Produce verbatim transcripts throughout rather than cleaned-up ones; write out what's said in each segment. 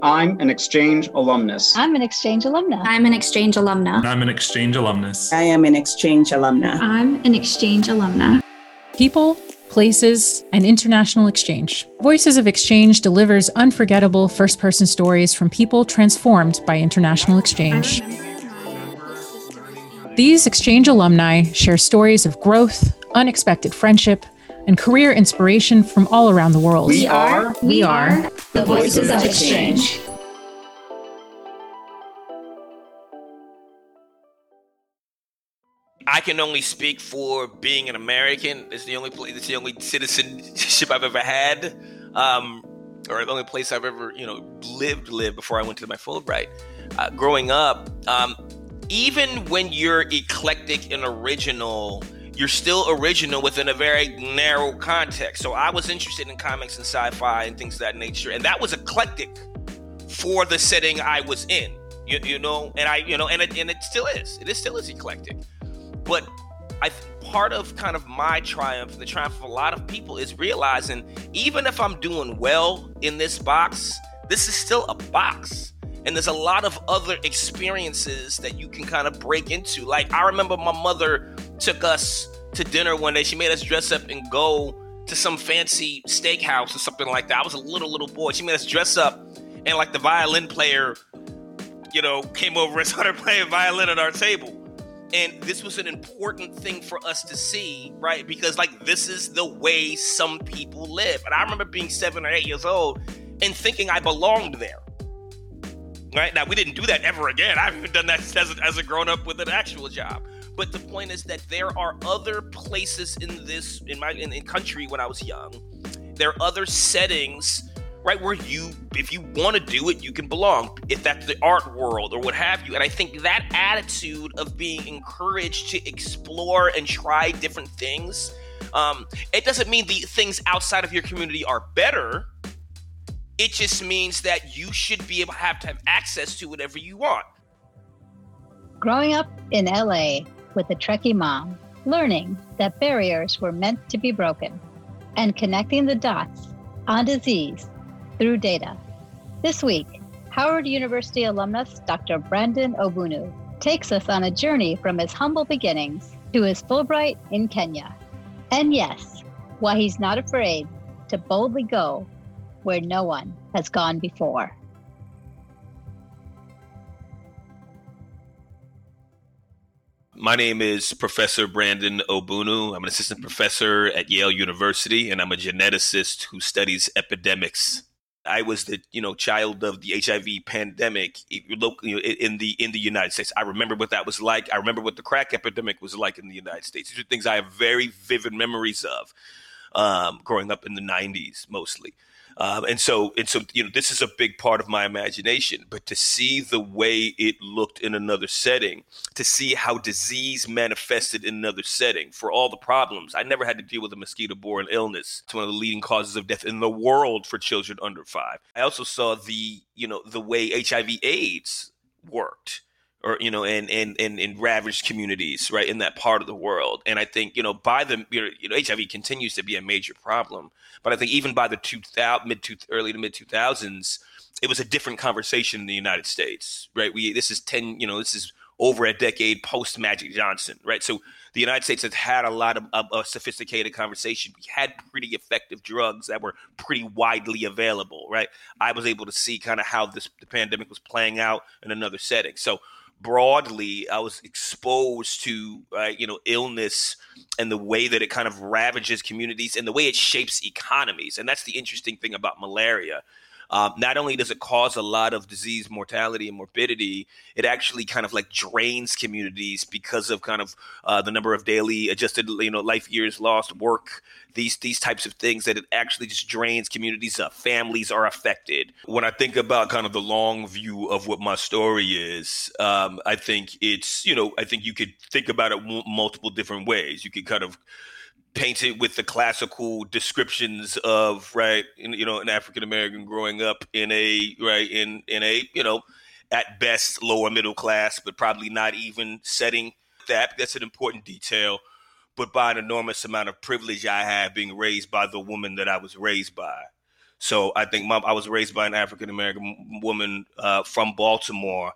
I'm an exchange alumnus. I'm an exchange alumna. I'm an exchange alumna. I'm an exchange alumnus. I am an exchange alumna. I'm an exchange alumna. People, places, and international exchange. Voices of Exchange delivers unforgettable first-person stories from people transformed by international exchange. These exchange alumni share stories of growth, unexpected friendship, and career inspiration from all around the world. We are, we are the Voices of Exchange. I can only speak for being an American. It's the only place, it's the only citizenship I've ever had, um, or the only place I've ever, you know, lived lived before I went to my Fulbright. Uh, growing up, um, even when you're eclectic and original, you're still original within a very narrow context. So I was interested in comics and sci-fi and things of that nature, and that was eclectic for the setting I was in. You, you know, and I, you know, and it, and it still is. It is still is eclectic. But I think part of kind of my triumph, the triumph of a lot of people, is realizing even if I'm doing well in this box, this is still a box. And there's a lot of other experiences that you can kind of break into. Like, I remember my mother took us to dinner one day. She made us dress up and go to some fancy steakhouse or something like that. I was a little, little boy. She made us dress up, and like the violin player, you know, came over and started playing violin at our table. And this was an important thing for us to see, right? Because like, this is the way some people live. And I remember being seven or eight years old and thinking I belonged there. Right? Now, we didn't do that ever again. I've even done that as a, as a grown up with an actual job. But the point is that there are other places in this, in my in, in country when I was young, there are other settings, right, where you, if you want to do it, you can belong, if that's the art world or what have you. And I think that attitude of being encouraged to explore and try different things, um, it doesn't mean the things outside of your community are better. It just means that you should be able to have to have access to whatever you want. Growing up in L A with a Trekkie mom, learning that barriers were meant to be broken, and connecting the dots on disease through data. This week, Howard University alumnus Doctor Brandon Obunu takes us on a journey from his humble beginnings to his Fulbright in Kenya. And yes, why he's not afraid to boldly go where no one has gone before. My name is Professor Brandon Obunu. I'm an assistant professor at Yale University, and I'm a geneticist who studies epidemics. I was the, you know, child of the H I V pandemic locally in the in the United States. I remember what that was like. I remember what the crack epidemic was like in the United States. These are things I have very vivid memories of, um, growing up in the nineties mostly. Um, and so, and so, you know, this is a big part of my imagination. But to see the way it looked in another setting, to see how disease manifested in another setting, for all the problems, I never had to deal with a mosquito-borne illness. It's one of the leading causes of death in the world for children under five. I also saw the, you know, the way H I V/AIDS worked, or, you know, and, and, and, and ravaged communities, right, in that part of the world. And I think, you know, by the, you know, you know, H I V continues to be a major problem. But I think even by the two thousand, mid two, early to mid two thousands, it was a different conversation in the United States, right? We, this is ten, you know, this is over a decade post Magic Johnson, right? So the United States has had a lot of, of, of sophisticated conversation. We had pretty effective drugs that were pretty widely available, right? I was able to see kind of how this the pandemic was playing out in another setting. So broadly, I was exposed to, uh, you know, illness and the way that it kind of ravages communities and the way it shapes economies. And that's the interesting thing about malaria. Um, not only does it cause a lot of disease, mortality, and morbidity, it actually kind of like drains communities because of kind of uh, the number of daily adjusted, you know, life years lost, work, these these types of things, that it actually just drains communities up. Families are affected. When I think about kind of the long view of what my story is, um, I think it's, you know, I think you could think about it w- multiple different ways. You could kind of painted with the classical descriptions of, right, in, you know, an African American growing up in a, right, in, in a, you know, at best lower middle class, but probably not even setting. That that's an important detail, but by an enormous amount of privilege I have being raised by the woman that I was raised by. So I think mom, I was raised by an African-American woman uh, from Baltimore.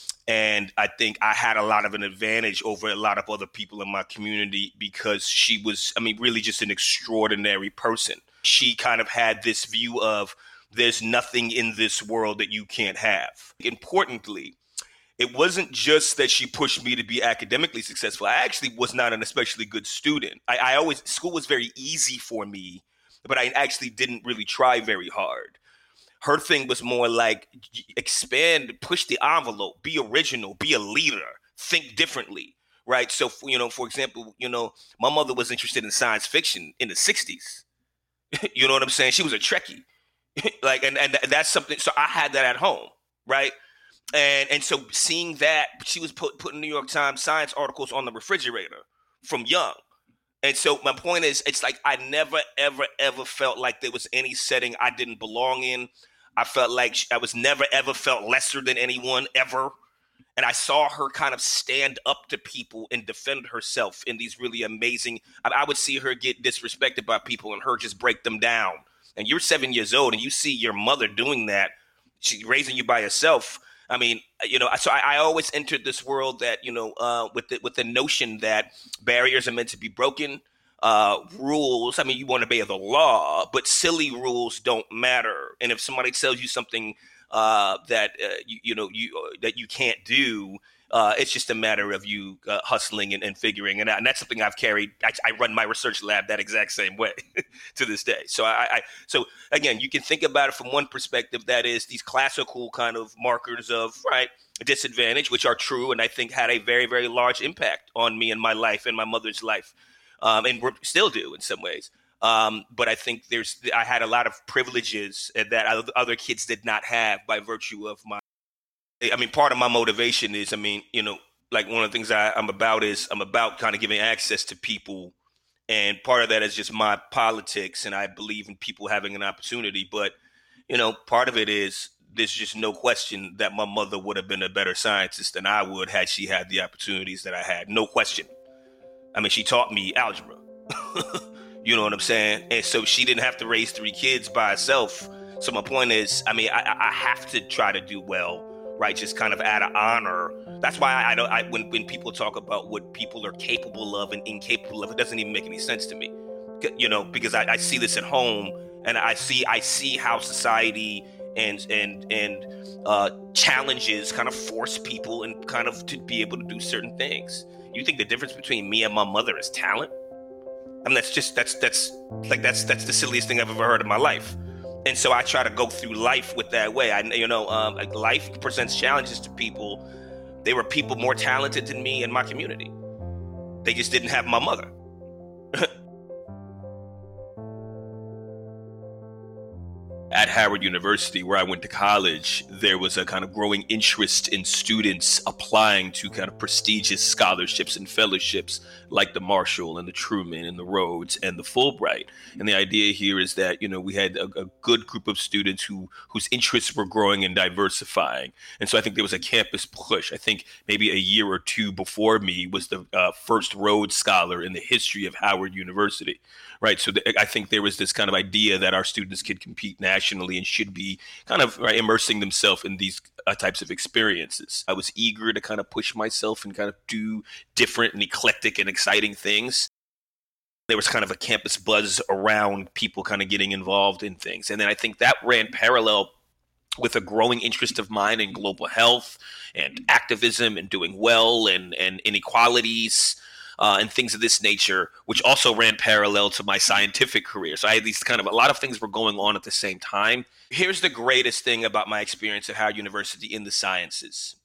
And I think I had a lot of an advantage over a lot of other people in my community because she was, I mean, really just an extraordinary person. She kind of had this view of there's nothing in this world that you can't have. Importantly, it wasn't just that she pushed me to be academically successful. I actually was not an especially good student. I, I always, school was very easy for me, but I actually didn't really try very hard. Her thing was more like expand, push the envelope, be original, be a leader, think differently, right? So, you know, for example, you know, my mother was interested in science fiction in the sixties. You know what I'm saying? She was a Trekkie. like, and, and that's something. So I had that at home, right? And and so seeing that, she was put, putting New York Times science articles on the refrigerator from young. And so my point is, it's like I never, ever, ever felt like there was any setting I didn't belong in. I felt like I was never, ever felt lesser than anyone ever. And I saw her kind of stand up to people and defend herself in these really amazing, I, I would see her get disrespected by people and her just break them down. And you're seven years old and you see your mother doing that. She's raising you by herself. I mean, you know, so I, I always entered this world that, you know, uh, with the, with the notion that barriers are meant to be broken. Uh, rules, I mean, you want to obey the law, but silly rules don't matter. And if somebody tells you something uh, that uh, you, you know you uh, that you can't do, uh, it's just a matter of you uh, hustling and, and figuring it out. And that's something I've carried. I, I run my research lab that exact same way to this day. So I, I, so again, you can think about it from one perspective. That is these classical kind of markers of right disadvantage, which are true, and I think had a very, very large impact on me and my life and my mother's life. Um, and we still do in some ways. Um, but I think there's, I had a lot of privileges that other kids did not have by virtue of my, I mean, part of my motivation is, I mean, you know, like one of the things I, I'm about is I'm about kind of giving access to people. And part of that is just my politics. And I believe in people having an opportunity. But, you know, part of it is there's just no question that my mother would have been a better scientist than I would had she had the opportunities that I had. No question. I mean, she taught me algebra, you know what I'm saying? And so she didn't have to raise three kids by herself. So my point is, I mean, I, I have to try to do well, right? Just kind of out of honor. That's why I, I don't, I, when, when people talk about what people are capable of and incapable of, it doesn't even make any sense to me, you know, because I, I see this at home and I see, I see how society and, and, and uh, challenges kind of force people and kind of to be able to do certain things. You think the difference between me and my mother is talent? I mean, that's just, that's, that's like, that's, that's the silliest thing I've ever heard in my life. And so I try to go through life with that way. I, you know, um, like life presents challenges to people. There were people more talented than me in my community. They just didn't have my mother. At Howard University, where I went to college, there was a kind of growing interest in students applying to kind of prestigious scholarships and fellowships like the Marshall and the Truman and the Rhodes and the Fulbright. And the idea here is that, you know, we had a, a good group of students who whose interests were growing and diversifying. And so I think there was a campus push. I think maybe a year or two before me was the uh, first Rhodes Scholar in the history of Howard University. Right. So th- I think there was this kind of idea that our students could compete nationally and should be kind of right, immersing themselves in these uh, types of experiences. I was eager to kind of push myself and kind of do different and eclectic and exciting things. There was kind of a campus buzz around people kind of getting involved in things. And then I think that ran parallel with a growing interest of mine in global health and activism and doing well and, and inequalities. Uh, and things of this nature, which also ran parallel to my scientific career. So I had these kind of, a lot of things were going on at the same time. Here's the greatest thing about my experience at Howard University in the sciences.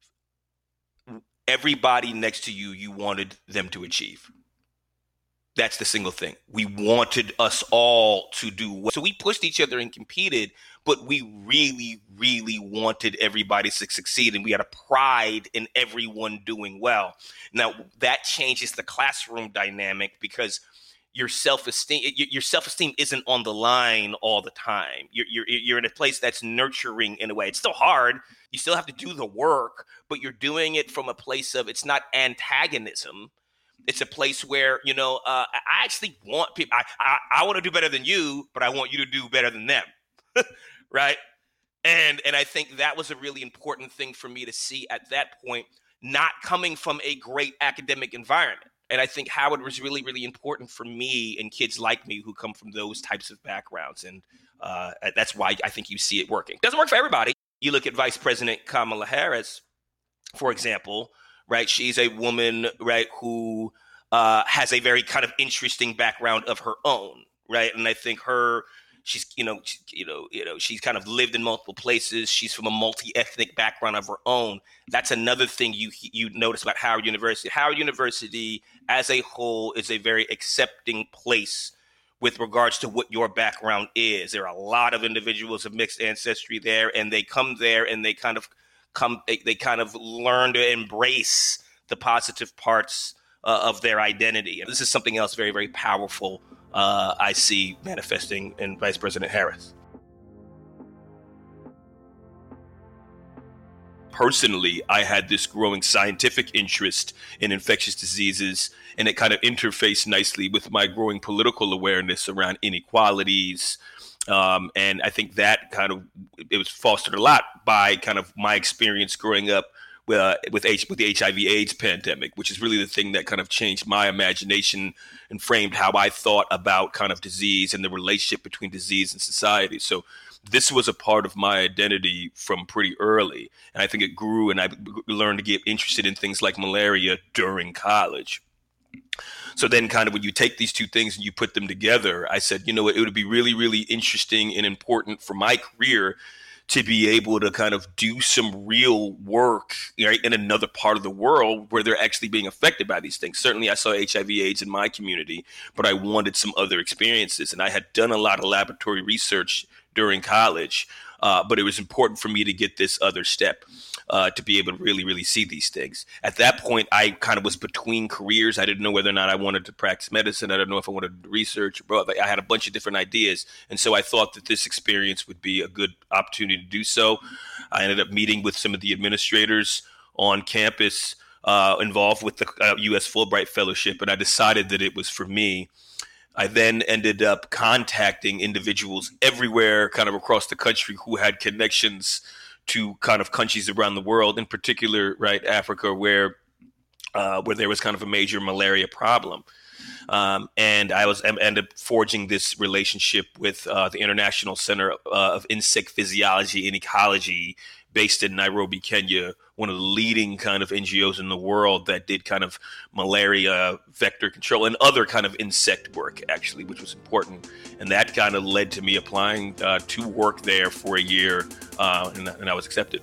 Everybody next to you, you wanted them to achieve. That's the single thing. We wanted us all to do well. So we pushed each other and competed, but we really, really wanted everybody to succeed. And we had a pride in everyone doing well. Now, that changes the classroom dynamic because your self-esteem, your self-esteem isn't on the line all the time. You're, you're, you're in a place that's nurturing in a way. It's still hard. You still have to do the work, but you're doing it from a place of, it's not antagonism. It's a place where, you know, uh, I actually want people, I, I, I want to do better than you, but I want you to do better than them. right? And and I think that was a really important thing for me to see at that point, not coming from a great academic environment. And I think Howard was really, really important for me and kids like me who come from those types of backgrounds. And uh, that's why I think you see it working. Doesn't work for everybody. You look at Vice President Kamala Harris, for example, right? She's a woman, right, who uh, has a very kind of interesting background of her own, right? And I think her, she's, you know, she, you know, you know, she's kind of lived in multiple places. She's from a multi-ethnic background of her own. That's another thing you you notice about Howard University. Howard University, as a whole, is a very accepting place with regards to what your background is. There are a lot of individuals of mixed ancestry there, and they come there and they kind of come, they, they kind of learn to embrace the positive parts uh, of their identity. And this is something else very, very powerful uh, I see manifesting in Vice President Harris. Personally, I had this growing scientific interest in infectious diseases, and it kind of interfaced nicely with my growing political awareness around inequalities. Um, and I think that kind of, it was fostered a lot by kind of my experience growing up with, uh, with, H, with the H I V AIDS pandemic, which is really the thing that kind of changed my imagination and framed how I thought about kind of disease and the relationship between disease and society. So this was a part of my identity from pretty early. And I think it grew, and I learned to get interested in things like malaria during college. So then kind of when you take these two things and you put them together, I said, you know what, it would be really, really interesting and important for my career to be able to kind of do some real work, right, in another part of the world where they're actually being affected by these things. Certainly I saw H I V AIDS in my community, but I wanted some other experiences. And I had done a lot of laboratory research during college, uh, but it was important for me to get this other step uh, to be able to really, really see these things. At that point, I kind of was between careers. I didn't know whether or not I wanted to practice medicine. I didn't know if I wanted to do research. But I had a bunch of different ideas. And so I thought that this experience would be a good opportunity to do so. I ended up meeting with some of the administrators on campus uh, involved with the uh, U S Fulbright Fellowship, and I decided that it was for me. I then ended up contacting individuals everywhere kind of across the country who had connections to kind of countries around the world, in particular, right, Africa, where uh, where there was kind of a major malaria problem. Um, and I was I ended up forging this relationship with uh, the International Center uh, of Insect Physiology and Ecology based in Nairobi, Kenya, one of the leading kind of N G Os in the world that did kind of malaria vector control and other kind of insect work, actually, which was important. And that kind of led to me applying uh, to work there for a year, uh, and, and I was accepted.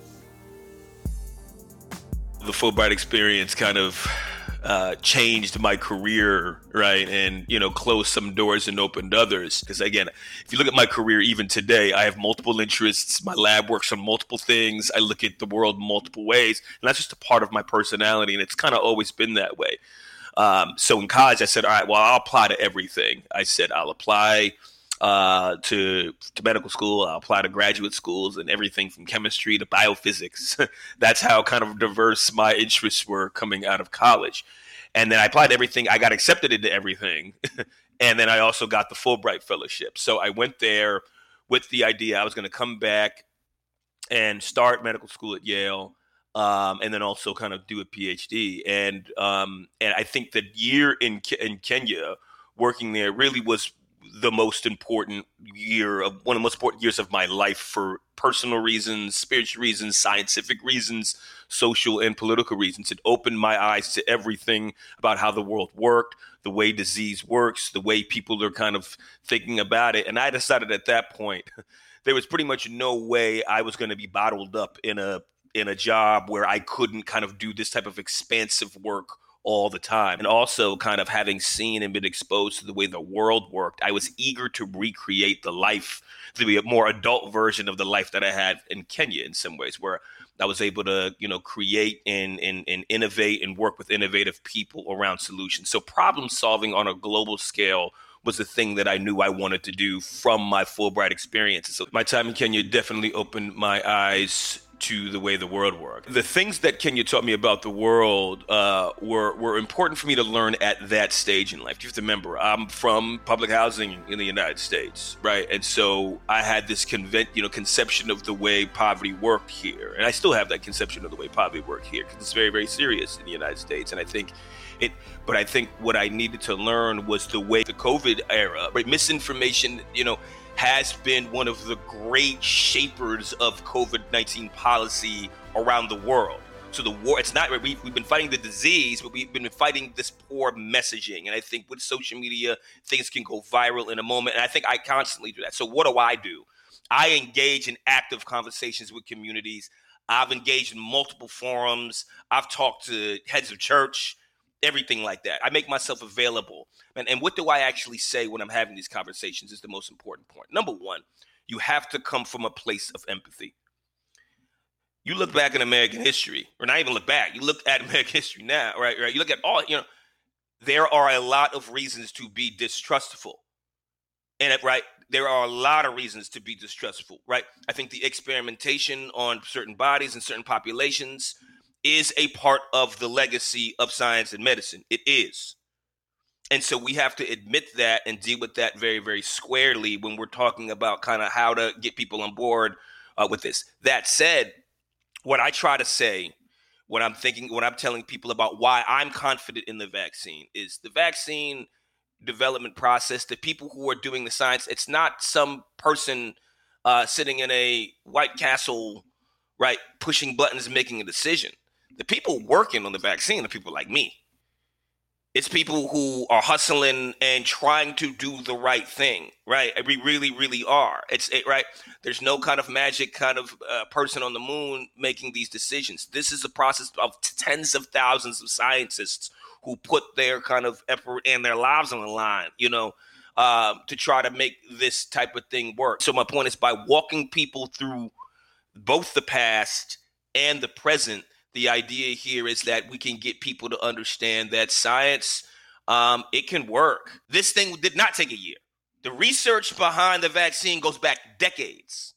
The Fulbright experience kind of uh, changed my career, right? And, you know, closed some doors and opened others. Because again, if you look at my career, even today, I have multiple interests. My lab works on multiple things. I look at the world multiple ways. And that's just a part of my personality. And it's kind of always been that way. Um, so in college, I said, all right, well, I'll apply to everything. I said, I'll apply uh, to, to medical school. I'll apply to graduate schools and everything from chemistry to biophysics. That's how kind of diverse my interests were coming out of college. And then I applied to everything. I got accepted into everything. And then I also got the Fulbright Fellowship. So I went there with the idea I was going to come back and start medical school at Yale, um, and then also kind of do a PhD. And um, and I think the year in in Kenya, working there, really was the most important year of one of the most important years of my life for personal reasons, spiritual reasons, scientific reasons, social and political reasons. It opened my eyes to everything about how the world worked, the way disease works, the way people are kind of thinking about it. And I decided at that point, there was pretty much no way I was going to be bottled up in a in a job where I couldn't kind of do this type of expansive work all the time. And also kind of having seen and been exposed to the way the world worked, I was eager to recreate the life, to be a more adult version of the life that I had in Kenya in some ways, where I was able to, you know, create and, and, and innovate and work with innovative people around solutions. So problem solving on a global scale was the thing that I knew I wanted to do from my Fulbright experience. So my time in Kenya definitely opened my eyes to the way the world worked. The things that Kenya taught me about the world uh, were were important for me to learn at that stage in life. You have to remember, I'm from public housing in the United States, right? And so I had this conven- you know, conception of the way poverty worked here. And I still have that conception of the way poverty worked here because it's very, very serious in the United States. And I think it, but I think what I needed to learn was the way the COVID era, right? Misinformation, you know, has been one of the great shapers of COVID nineteen policy around the world. So the war, it's not, we, we've been fighting the disease, but we've been fighting this poor messaging. And I think with social media, things can go viral in a moment. And I think I constantly do that. So what do I do? I engage in active conversations with communities. I've engaged in multiple forums. I've talked to heads of church, everything like that. I make myself available. And, and what do I actually say when I'm having these conversations is the most important point. Number one, you have to come from a place of empathy. You look back in American history, or not even look back, you look at American history now, right? Right. You look at all, you know, there are a lot of reasons to be distrustful. And right, there are a lot of reasons to be distrustful, right? I think the experimentation on certain bodies and certain populations is a part of the legacy of science and medicine. It is. And so we have to admit that and deal with that very, very squarely when we're talking about kind of how to get people on board uh, with this. That said, what I try to say, what I'm thinking, what I'm telling people about why I'm confident in the vaccine is the vaccine development process, the people who are doing the science, it's not some person uh, sitting in a White Castle, right, pushing buttons and making a decision. The people working on the vaccine are people like me. It's people who are hustling and trying to do the right thing, right? We really, really are. It's it, right. There's no kind of magic kind of uh, person on the moon making these decisions. This is a process of tens of thousands of scientists who put their kind of effort and their lives on the line, you know, um, to try to make this type of thing work. So my point is, by walking people through both the past and the present, the idea here is that we can get people to understand that science, um, it can work. This thing did not take a year. The research behind the vaccine goes back decades,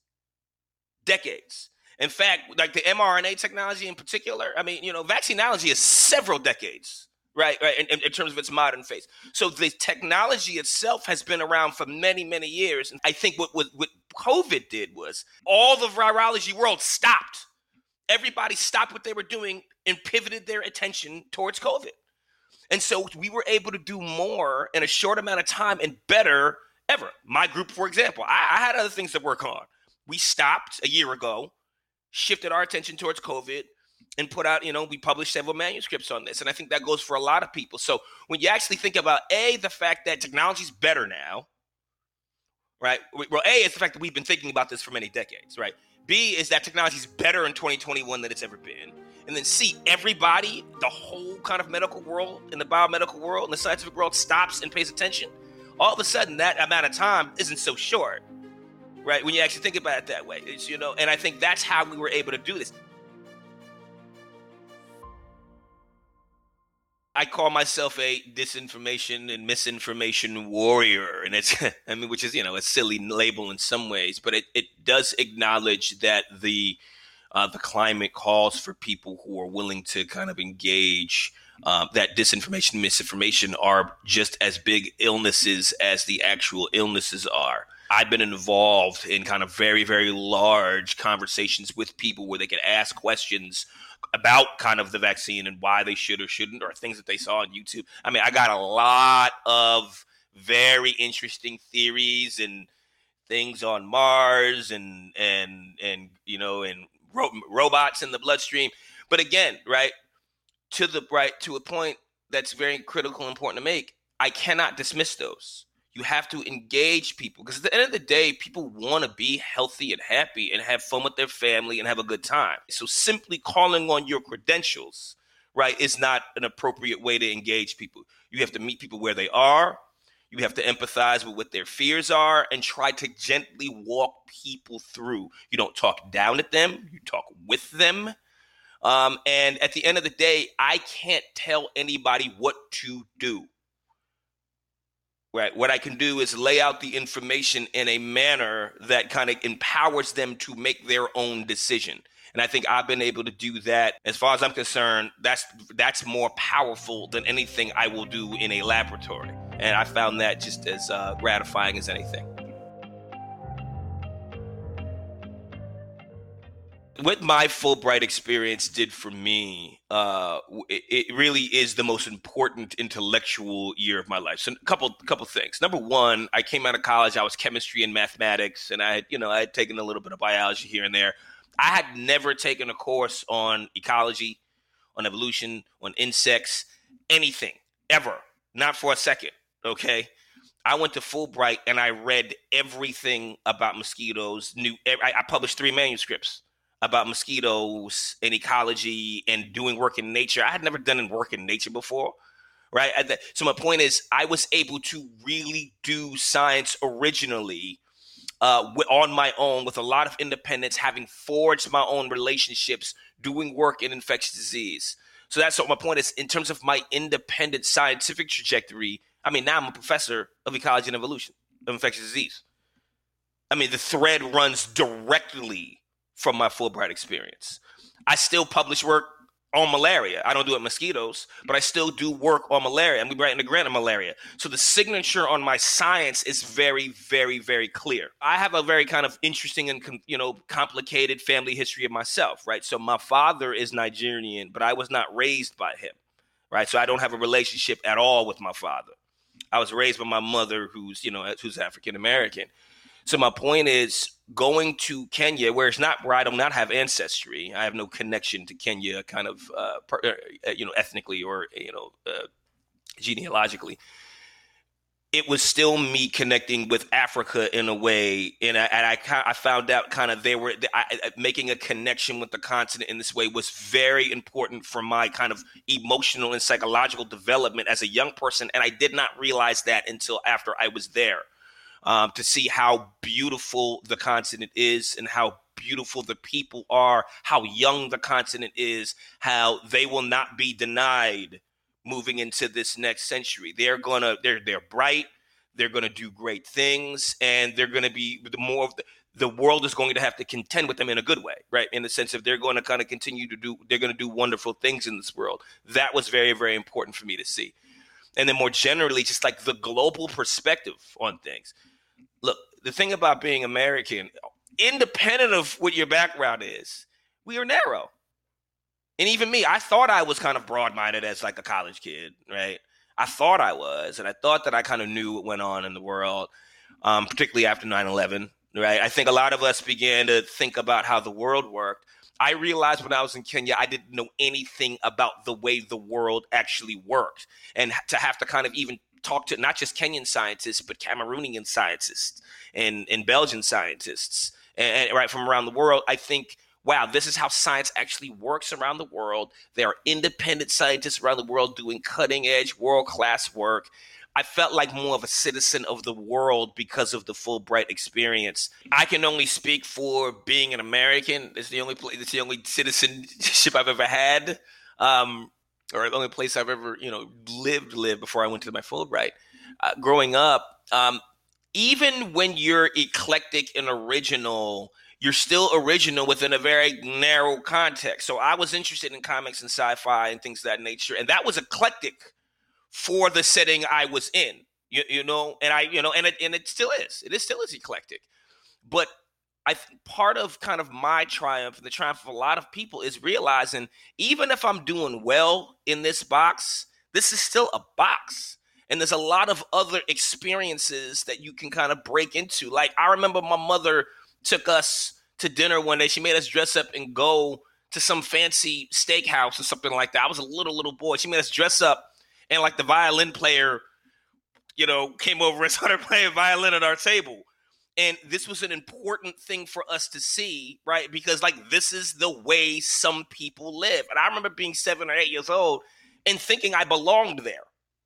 decades. In fact, like the mRNA technology in particular, I mean, you know, vaccinology is several decades, right? Right. In, in terms of its modern phase. So the technology itself has been around for many, many years. And I think what, what, what COVID did was all the virology world stopped. Everybody stopped what they were doing and pivoted their attention towards COVID. And so we were able to do more in a short amount of time and better ever. My group, for example, I, I had other things to work on. We stopped a year ago, shifted our attention towards COVID, and put out, you know, we published several manuscripts on this. And I think that goes for a lot of people. So when you actually think about, A, the fact that technology is better now, right? Well, A, is the fact that we've been thinking about this for many decades, right? B is that technology is better in twenty twenty-one than it's ever been. And then C, everybody, the whole kind of medical world and the biomedical world and the scientific world stops and pays attention. All of a sudden, that amount of time isn't so short, right? When you actually think about it that way, it's, you know, and I think that's how we were able to do this. I call myself a disinformation and misinformation warrior. And it's, I mean, which is, you know, a silly label in some ways, but it, it does acknowledge that the uh, the climate calls for people who are willing to kind of engage um, that disinformation and misinformation are just as big illnesses as the actual illnesses are. I've been involved in kind of very, very large conversations with people where they can ask questions about kind of the vaccine and why they should or shouldn't, or things that they saw on YouTube. I mean, I got a lot of very interesting theories and things on Mars and, and, and, you know, and ro- robots in the bloodstream. But again, right, to the, right, to a point that's very critical and important to make, I cannot dismiss those. You have to engage people, because at the end of the day, people want to be healthy and happy and have fun with their family and have a good time. So simply calling on your credentials, right, is not an appropriate way to engage people. You have to meet people where they are. You have to empathize with what their fears are and try to gently walk people through. You don't talk down at them. You talk with them. Um, and at the end of the day, I can't tell anybody what to do. Right. What I can do is lay out the information in a manner that kind of empowers them to make their own decision. And I think I've been able to do that. As far as I'm concerned, that's that's more powerful than anything I will do in a laboratory. And I found that just as uh, gratifying as anything. What my Fulbright experience did for me, uh, it, it really is the most important intellectual year of my life. So a couple, couple things. Number one, I came out of college. I was chemistry and mathematics, and I had, you know, I had taken a little bit of biology here and there. I had never taken a course on ecology, on evolution, on insects, anything ever, not for a second. Okay. I went to Fulbright and I read everything about mosquitoes. Knew I, I published three manuscripts about mosquitoes and ecology and doing work in nature. I had never done work in nature before, right? So my point is, I was able to really do science originally uh, on my own with a lot of independence, having forged my own relationships, doing work in infectious disease. So that's what my point is in terms of my independent scientific trajectory. I mean, now I'm a professor of ecology and evolution of infectious disease. I mean, the thread runs directly from my Fulbright experience. I still publish work on malaria. I don't do it mosquitoes, but I still do work on malaria. I'm writing a grant on malaria. So the signature on my science is very, very, very clear. I have a very kind of interesting and, you know, complicated family history of myself, right? So my father is Nigerian, but I was not raised by him, right? So I don't have a relationship at all with my father. I was raised by my mother, who's, you know, who's African American. So my point is, going to Kenya, where it's not where I do not have ancestry, I have no connection to Kenya, kind of, uh, per, uh, you know, ethnically or you know, uh, genealogically. It was still me connecting with Africa in a way, and I, and I, I found out kind of they were I, making a connection with the continent in this way was very important for my kind of emotional and psychological development as a young person, and I did not realize that until after I was there. Um, to see how beautiful the continent is and how beautiful the people are, how young the continent is, how they will not be denied moving into this next century. They're gonna, they're they're bright, they're gonna do great things, and they're gonna be the more of the, the world is going to have to contend with them in a good way, right? In the sense of they're going to kind of continue to do, they're going to do wonderful things in this world. That was very, very important for me to see. And then more generally, just like the global perspective on things. Look, the thing about being American, independent of what your background is, we are narrow. And even me, I thought I was kind of broad-minded as like a college kid, right? I thought I was, and I thought that I kind of knew what went on in the world, um, particularly after nine eleven, right? I think a lot of us began to think about how the world worked. I realized when I was in Kenya, I didn't know anything about the way the world actually worked. And to have to kind of even talk to not just Kenyan scientists, but Cameroonian scientists and, and Belgian scientists, and, and right from around the world, I think, wow, this is how science actually works around the world. There are independent scientists around the world doing cutting edge, world-class work. I felt like more of a citizen of the world because of the Fulbright experience. I can only speak for being an American. It's the only place, it's the only citizenship I've ever had. Um, or the only place I've ever, you know, lived, lived before I went to my Fulbright. Uh, growing up, um, even when you're eclectic and original, you're still original within a very narrow context. So I was interested in comics and sci-fi and things of that nature. And that was eclectic for the setting I was in, you, you know, and I, you know, and it, and it still is, it is still is eclectic. But I think part of kind of my triumph and the triumph of a lot of people is realizing even if I'm doing well in this box, this is still a box. And there's a lot of other experiences that you can kind of break into. Like I remember my mother took us to dinner one day. She made us dress up and go to some fancy steakhouse or something like that. I was a little, little boy. She made us dress up and like the violin player, you know, came over and started playing violin at our table. And this was an important thing for us to see, right? Because like, this is the way some people live. And I remember being seven or eight years old and thinking I belonged there,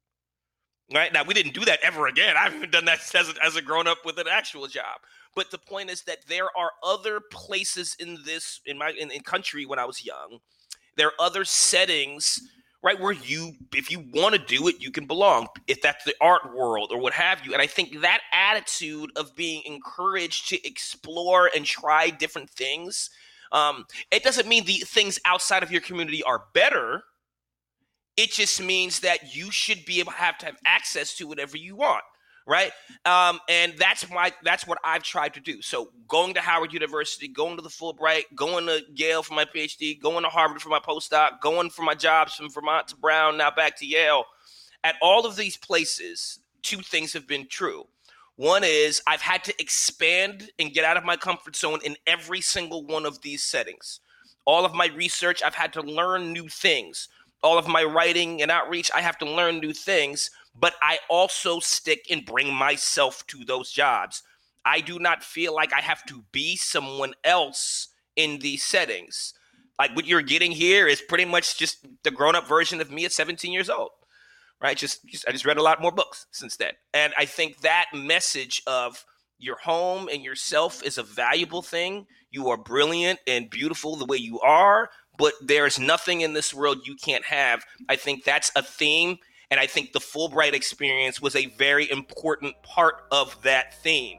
right? Now, we didn't do that ever again. I haven't done that as a, as a grown up with an actual job. But the point is that there are other places in this, in my in, in country when I was young, there are other settings, right, where you, if you want to do it, you can belong, if that's the art world or what have you. And I think that attitude of being encouraged to explore and try different things Um, it doesn't mean the things outside of your community are better. It just means that you should be able to have to have access to whatever you want, right? Um, and that's my that's what I've tried to do. So going to Howard University, going to the Fulbright, going to Yale for my PhD, going to Harvard for my postdoc, going for my jobs from Vermont to Brown, now back to Yale. At all of these places, two things have been true. One is I've had to expand and get out of my comfort zone in every single one of these settings. All of my research, I've had to learn new things. All of my writing and outreach, I have to learn new things, but I also stick and bring myself to those jobs. I do not feel like I have to be someone else in these settings. Like what you're getting here is pretty much just the grown-up version of me at seventeen years old, right? Just, just I just read a lot more books since then. And I think that message of your home and yourself is a valuable thing. You are brilliant and beautiful the way you are, but there's nothing in this world you can't have. I think that's a theme, and I think the Fulbright experience was a very important part of that theme.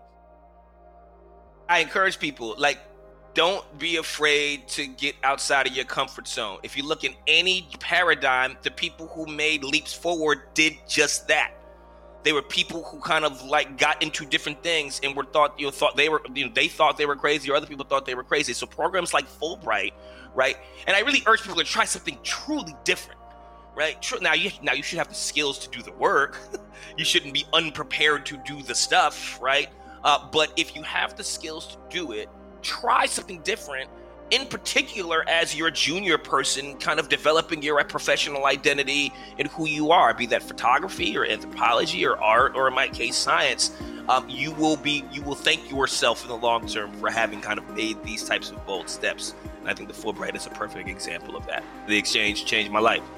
I encourage people, like, don't be afraid to get outside of your comfort zone. If you look in any paradigm, the people who made leaps forward did just that. They were people who kind of like got into different things and were thought, you know, thought they were, you know, they thought they were crazy, or other people thought they were crazy. So programs like Fulbright, right? And I really urge people to try something truly different, right? Now you now you should have the skills to do the work. You shouldn't be unprepared to do the stuff, right? Uh, but if you have the skills to do it, try something different. In particular, as your junior person, kind of developing your professional identity and who you are, be that photography or anthropology or art, or in my case, science, um, you will be you will thank yourself in the long term for having kind of made these types of bold steps. And I think the Fulbright is a perfect example of that. The exchange changed my life.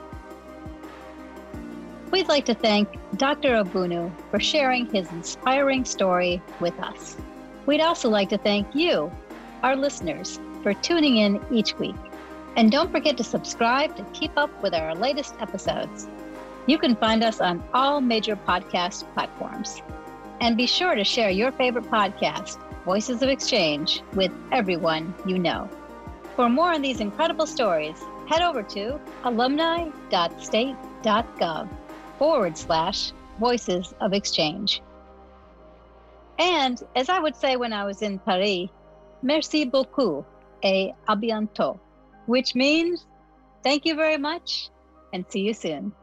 We'd like to thank Doctor Obunu for sharing his inspiring story with us. We'd also like to thank you, our listeners, for tuning in each week. And don't forget to subscribe to keep up with our latest episodes. You can find us on all major podcast platforms. And be sure to share your favorite podcast, Voices of Exchange, with everyone you know. For more on these incredible stories, head over to alumni.state.gov forward slash Voices of Exchange. And as I would say when I was in Paris, merci beaucoup et à bientôt, which means thank you very much and see you soon.